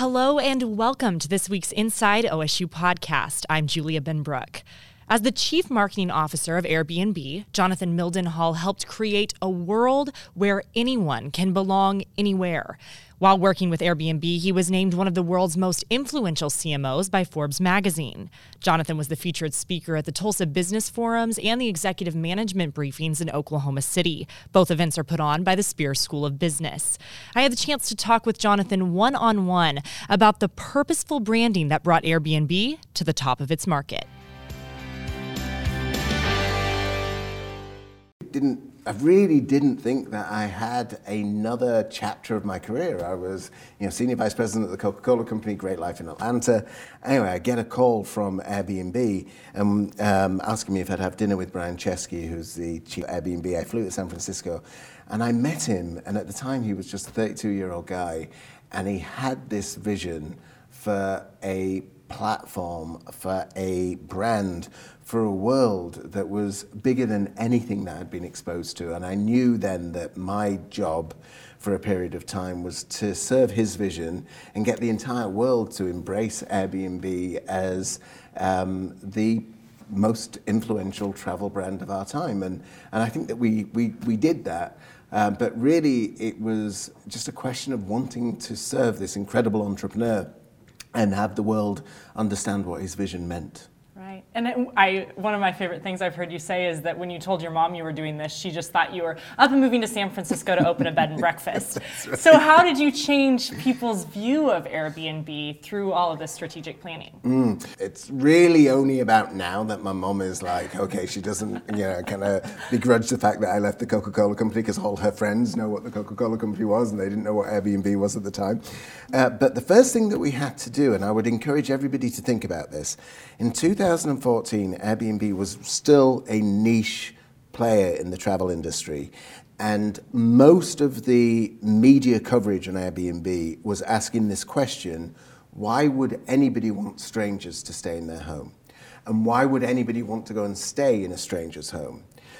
Hello and welcome to this week's Inside OSU podcast. I'm Julia Benbrook. As the Chief Marketing Officer of Airbnb, Jonathan Mildenhall helped create a world where anyone can belong anywhere. While working with Airbnb, he was named one of the world's most influential CMOs by Forbes magazine. Jonathan was the featured speaker at the Tulsa Business Forums and the Executive Management Briefings in Oklahoma City. Both events are put on by the Spears School of Business. I had the chance to talk with Jonathan one-on-one about the purposeful branding that brought Airbnb to the top of its market. I really didn't think that I had another chapter of my career. I was, senior vice president of the Coca-Cola Company, Great Life in Atlanta. Anyway, I get a call from Airbnb asking me if I'd have dinner with Brian Chesky, who's the chief of Airbnb. I flew to San Francisco, and I met him. And at the time, he was just a 32-year-old guy, and he had this vision for a platform, for a brand, for a world that was bigger than anything that I'd been exposed to. And I knew then that my job for a period of time was to serve his vision and get the entire world to embrace Airbnb as the most influential travel brand of our time. And I think that we did that. But really, it was just a question of wanting to serve this incredible entrepreneur and have the world understand what his vision meant. Right. And one of my favorite things I've heard you say is that when you told your mom you were doing this, she just thought you were up and moving to San Francisco to open a bed and breakfast. Right. So how did you change people's view of Airbnb through all of this strategic planning? It's really only about now that my mom is like, okay, she doesn't, kind of begrudge the fact that I left the Coca-Cola Company because all her friends know what the Coca-Cola Company was and they didn't know what Airbnb was at the time. But the first thing that we had to do, and I would encourage everybody to think about this, in 2014, Airbnb was still a niche player in the travel industry. And most of the media coverage on Airbnb was asking this question: why would anybody want strangers to stay in their home? And why would anybody want to go and stay in a stranger's home?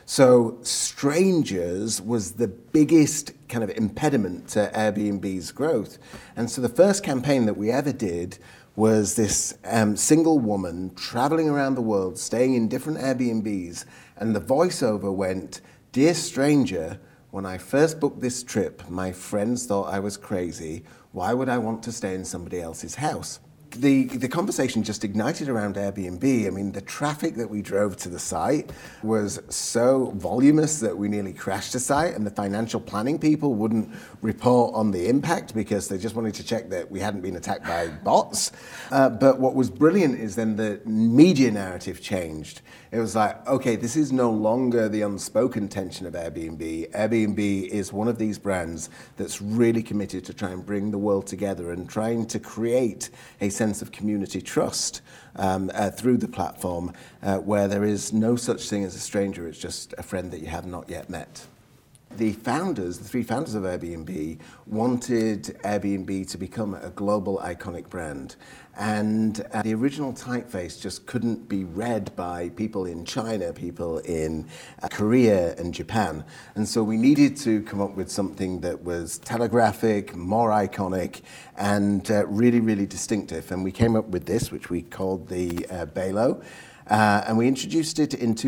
So strangers was the biggest kind of impediment to Airbnb's growth. And so the first campaign that we ever did was this single woman traveling around the world, staying in different Airbnbs, and the voiceover went, "Dear stranger, when I first booked this trip, my friends thought I was crazy. Why would I want to stay in somebody else's house?" The conversation just ignited around Airbnb. I mean, the traffic that we drove to the site was so voluminous that we nearly crashed the site, and the financial planning people wouldn't report on the impact because they just wanted to check that we hadn't been attacked by bots. But what was brilliant is then the media narrative changed. It was like, okay, this is no longer the unspoken tension of Airbnb. Airbnb is one of these brands that's really committed to try and bring the world together and trying to create a sense of community trust through the platform where there is no such thing as a stranger, it's just a friend that you have not yet met. The three founders of Airbnb wanted Airbnb to become a global iconic brand. And the original typeface just couldn't be read by people in China, people in Korea and Japan. And so we needed to come up with something that was telegraphic, more iconic, and really, really distinctive. And we came up with this, which we called the Balo. And we introduced it in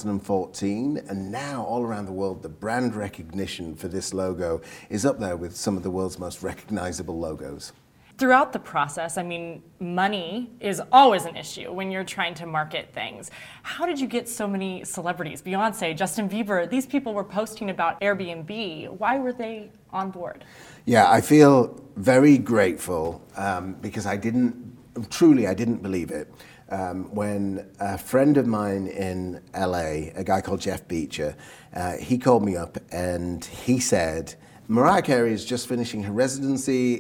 2014, and now all around the world, the brand recognition for this logo is up there with some of the world's most recognizable logos. Throughout the process, money is always an issue when you're trying to market things. How did you get so many celebrities? Beyonce, Justin Bieber, these people were posting about Airbnb. Why were they on board? Yeah, I feel very grateful because I didn't believe it. When a friend of mine in LA, a guy called Jeff Beecher, he called me up and he said, Mariah Carey is just finishing her residency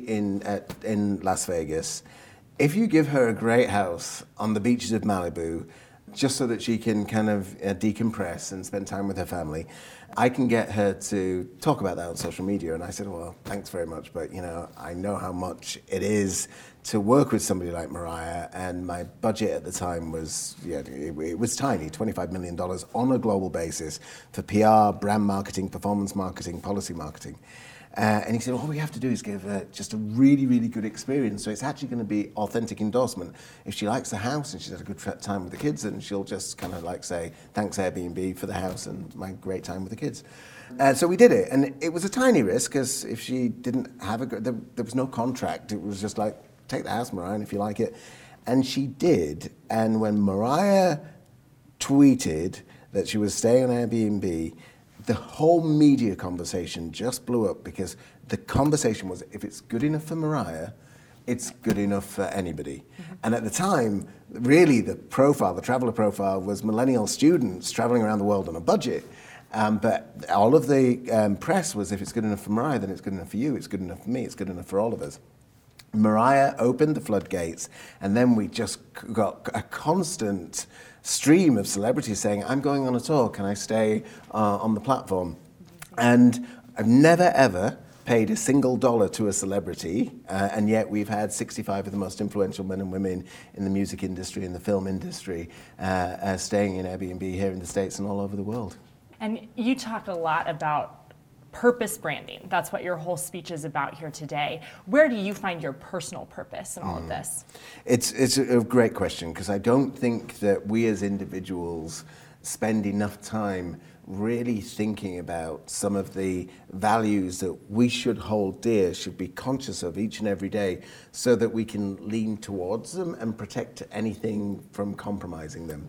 in Las Vegas. If you give her a great house on the beaches of Malibu, just so that she can kind of decompress and spend time with her family, I can get her to talk about that on social media. And I said, well, thanks very much, but I know how much it is to work with somebody like Mariah, and my budget at the time was, it was tiny, $25 million on a global basis for PR, brand marketing, performance marketing, policy marketing. And he said, all we have to do is give her just a really, really good experience. So it's actually going to be authentic endorsement. If she likes the house and she's had a good time with the kids, then she'll just kind of like say, thanks Airbnb for the house and my great time with the kids. So we did it. And it was a tiny risk, because if she didn't have there was no contract. It was just like, take the house, Mariah, and if you like it. And she did. And when Mariah tweeted that she was staying on Airbnb, the whole media conversation just blew up, because the conversation was, if it's good enough for Mariah, it's good enough for anybody. Mm-hmm. And at the time, really the traveler profile was millennial students traveling around the world on a budget. But all of the press was, if it's good enough for Mariah, then it's good enough for you, it's good enough for me, it's good enough for all of us. Mariah opened the floodgates, and then we just got a constant stream of celebrities saying, I'm going on a tour, can I stay on the platform? And I've never ever paid a single dollar to a celebrity, and yet we've had 65 of the most influential men and women in the music industry and the film industry staying in Airbnb here in the States and all over the world. And you talk a lot about purpose branding. That's what your whole speech is about here today. Where do you find your personal purpose in all of this? It's a great question, because I don't think that we as individuals spend enough time really thinking about some of the values that we should hold dear, should be conscious of each and every day, so that we can lean towards them and protect anything from compromising them.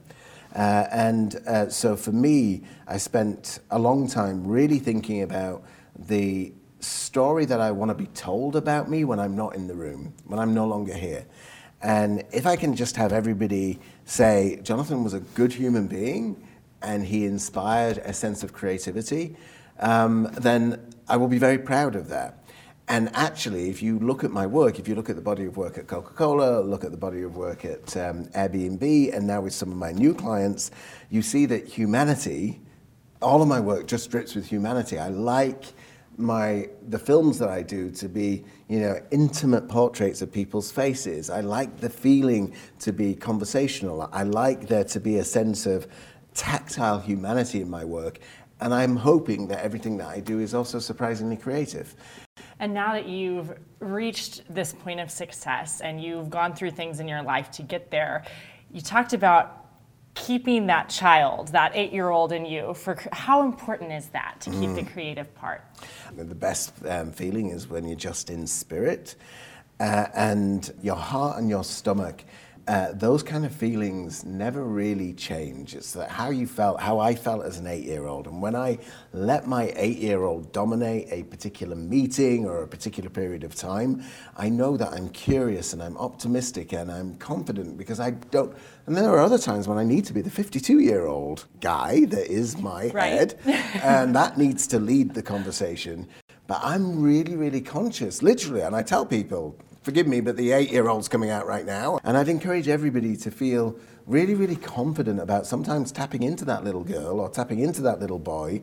So for me, I spent a long time really thinking about the story that I want to be told about me when I'm not in the room, when I'm no longer here. And if I can just have everybody say, Jonathan was a good human being and he inspired a sense of creativity, then I will be very proud of that. And actually, if you look at my work, if you look at the body of work at Coca-Cola, look at the body of work at Airbnb, and now with some of my new clients, you see that humanity, all of my work just drips with humanity. I like the films that I do to be, intimate portraits of people's faces. I like the feeling to be conversational. I like there to be a sense of tactile humanity in my work. And I'm hoping that everything that I do is also surprisingly creative. And now that you've reached this point of success and you've gone through things in your life to get there, you talked about keeping that child, that 8-year-old in you. How important is that to keep the creative part? The best feeling is when you're just in spirit, and your heart and your stomach. Those kind of feelings never really change. It's how I felt as an 8-year-old. And when I let my 8-year-old dominate a particular meeting or a particular period of time, I know that I'm curious and I'm optimistic and I'm confident, because I don't. And there are other times when I need to be the 52-year-old guy that is my head, and that needs to lead the conversation. But I'm really, really conscious, literally, and I tell people, forgive me, but the 8-year-old's coming out right now. And I'd encourage everybody to feel really, really confident about sometimes tapping into that little girl or tapping into that little boy,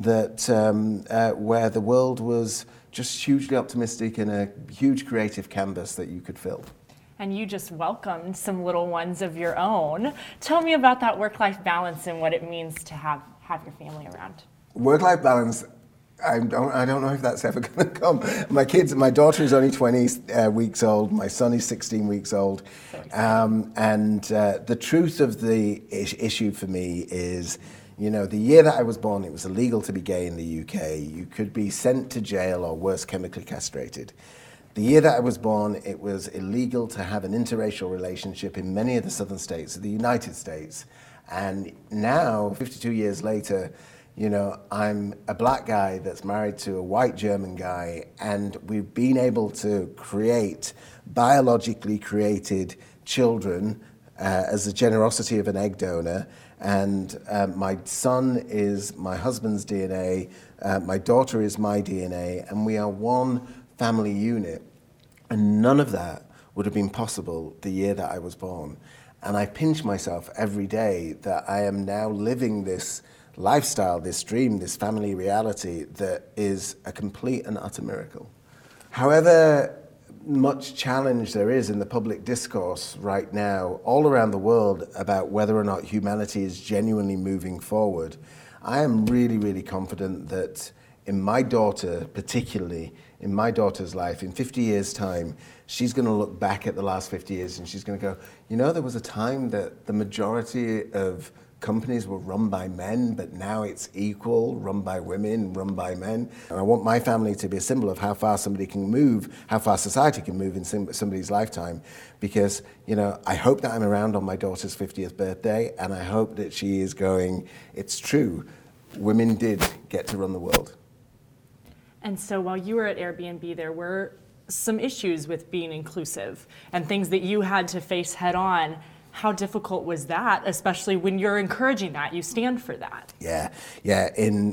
that where the world was just hugely optimistic and a huge creative canvas that you could fill. And you just welcomed some little ones of your own. Tell me about that work-life balance and what it means to have your family around. Work-life balance, I don't know if that's ever going to come. My daughter is only 20 weeks old. My son is 16 weeks old. The truth of the issue for me is, the year that I was born, it was illegal to be gay in the UK. You could be sent to jail or worse, chemically castrated. The year that I was born, it was illegal to have an interracial relationship in many of the southern states of the United States. And now, 52 years later, I'm a black guy that's married to a white German guy, and we've been able to create biologically created children as the generosity of an egg donor. And my son is my husband's DNA, my daughter is my DNA, and we are one family unit. And none of that would have been possible the year that I was born. And I pinch myself every day that I am now living this lifestyle, this dream, this family reality that is a complete and utter miracle. However much challenge there is in the public discourse right now all around the world about whether or not humanity is genuinely moving forward, I am really, really confident that in my daughter, particularly in my daughter's life, in 50 years' time, she's going to look back at the last 50 years and she's going to go, you know, there was a time that the majority of companies were run by men, but now it's equal, run by women, run by men. And I want my family to be a symbol of how far somebody can move, how far society can move in somebody's lifetime. Because, you know, I hope that I'm around on my daughter's 50th birthday, and I hope that she is going, it's true, women did get to run the world. And so while you were at Airbnb, there were some issues with being inclusive and things that you had to face head on. How difficult was that, especially when you're encouraging that, you stand for that? Yeah. In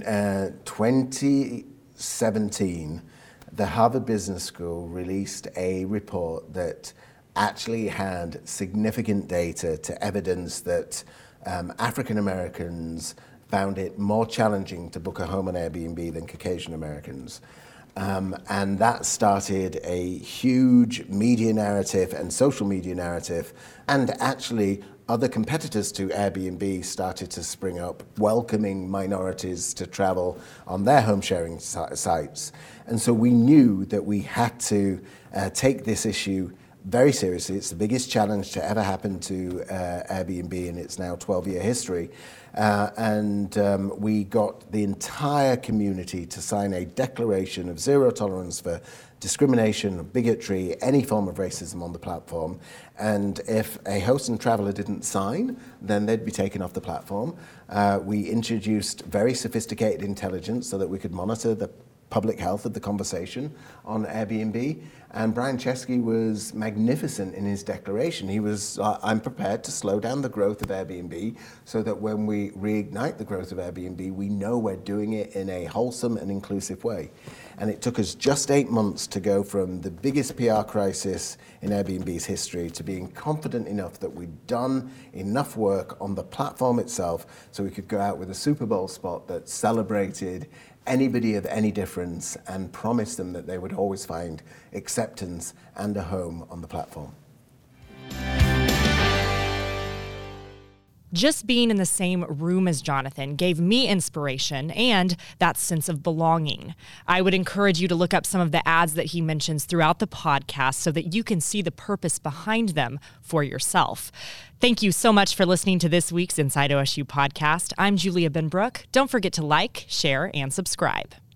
2017, the Harvard Business School released a report that actually had significant data to evidence that African Americans found it more challenging to book a home on Airbnb than Caucasian Americans. And that started a huge media narrative and social media narrative. And actually, other competitors to Airbnb started to spring up, welcoming minorities to travel on their home sharing sites. And so we knew that we had to take this issue very seriously. It's the biggest challenge to ever happen to Airbnb in its now 12-year history. We got the entire community to sign a declaration of zero tolerance for discrimination, bigotry, any form of racism on the platform. And if a host and traveler didn't sign, then they'd be taken off the platform. We introduced very sophisticated intelligence so that we could monitor the public health of the conversation on Airbnb. And Brian Chesky was magnificent in his declaration. He was, I'm prepared to slow down the growth of Airbnb so that when we reignite the growth of Airbnb, we know we're doing it in a wholesome and inclusive way. And it took us just 8 months to go from the biggest PR crisis in Airbnb's history to being confident enough that we'd done enough work on the platform itself so we could go out with a Super Bowl spot that celebrated anybody of any difference and promise them that they would always find acceptance and a home on the platform. Just being in the same room as Jonathan gave me inspiration and that sense of belonging. I would encourage you to look up some of the ads that he mentions throughout the podcast so that you can see the purpose behind them for yourself. Thank you so much for listening to this week's Inside OSU podcast. I'm Julia Benbrook. Don't forget to like, share, and subscribe.